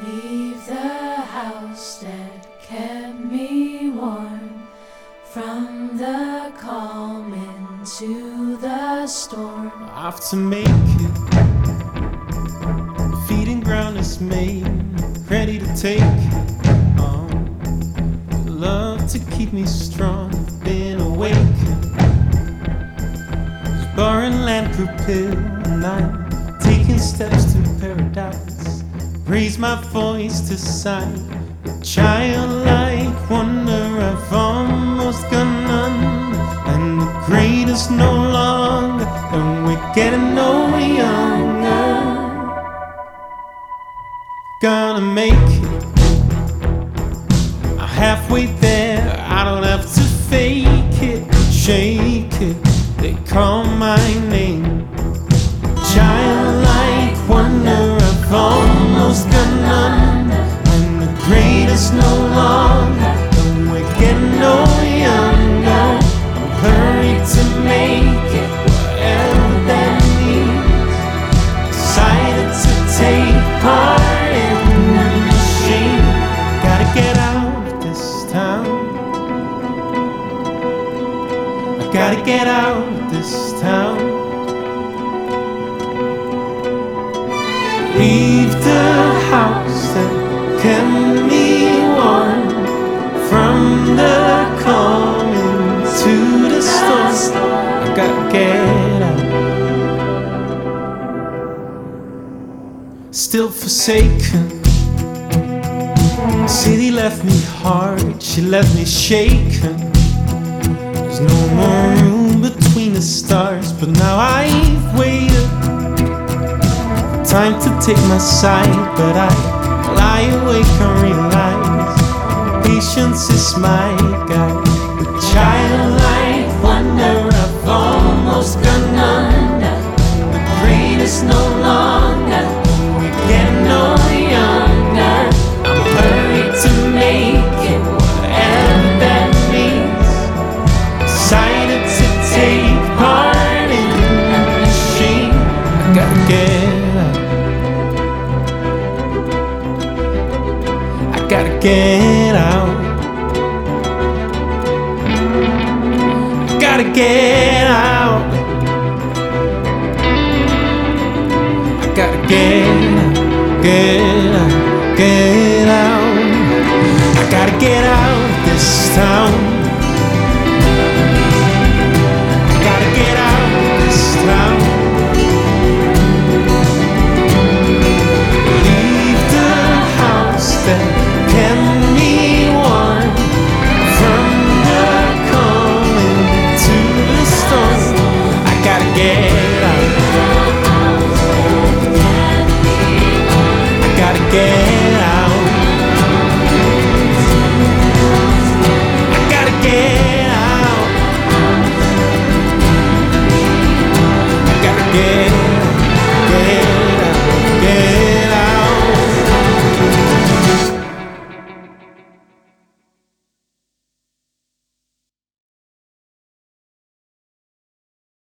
Leave the house that kept me warm, from the calm into the storm. Off to make it, the feeding ground is made, ready to take love to keep me strong. Been awake, this barren land grew pale, and I'm taking steps to paradise. Raise my voice to sign with childlike wonder. I've almost gone none, and the great is no longer, and we're getting no younger. Gonna make it, I'm halfway there. I don't have to fake it, shake it. They call my name, childlike wonder. I've almost got none, and the greatest no longer, and we're getting no younger. I'm hurried to make it, whatever that means. Decided to take part in the machine. Gotta get out of this town, I gotta get out of this town. Leave the house that kept me warm, from the calm into the storm. I gotta get out. Still forsaken, the city left me hard, she left me shaken. There's no more room between the stars, but now I've waited time to take my side, but I lie awake and realize patience is my guide. The childlike wonder, I've almost gone under, the greatest no longer, we're getting no younger. I'm hurried to make it, whatever that means. Decided to take part in the machine. I gotta get gotta get out. Gotta get out. I gotta get out, get out, get out. I gotta get out of this town.